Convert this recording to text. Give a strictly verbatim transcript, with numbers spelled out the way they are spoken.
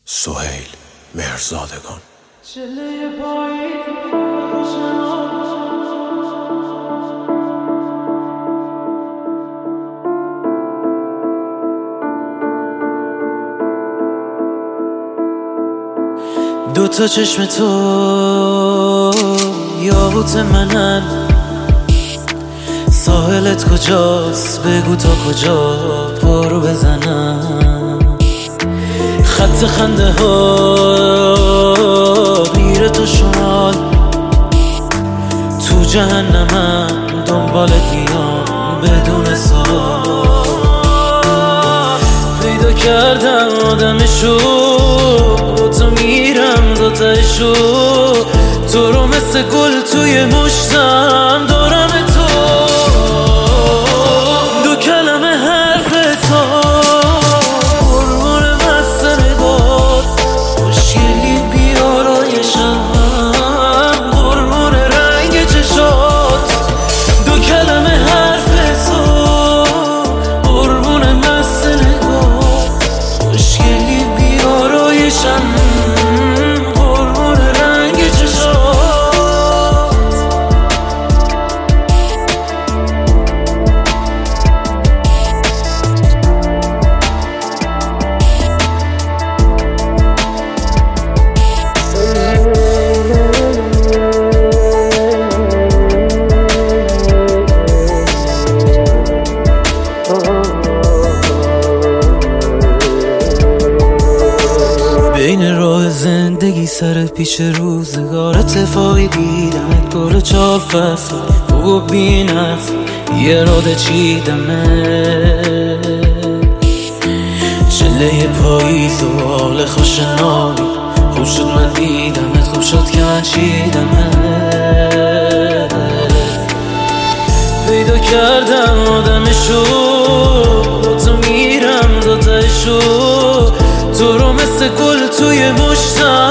سهیل مهرزادگان. دو تا چشم تو یاقوت منن، ساحلت کجاست بگو تا کجا پارو بزنم. خط خنده ها میره تو شمال، تو جهنمم دنبالت میام بدون سوال. پیدا کردم آدمشو با تو میرم تا تهشو، تو رو مثل گل توی مشتم دارم تو. دو کلمه حرف تو قربون مست نگات، خوشگلی بیارایشم قربون رنگ چشات. دو کلمه حرف تو قربون مست نگات، خوشگلی بیارایشم قربون رنگ چشات. بین راه زندگی سر پیش روزگار اتفاقی دیدمت، گل چهار فصل بگو بی نفس یه راده چیدمت. چله پاییز و حال خوش نامی، خوب شد من دیدمت، خوب شد که من چیدمت. پیدا کردم آدمشو با تو میرم تا تهشو، تو رو مثل گل توی مشتم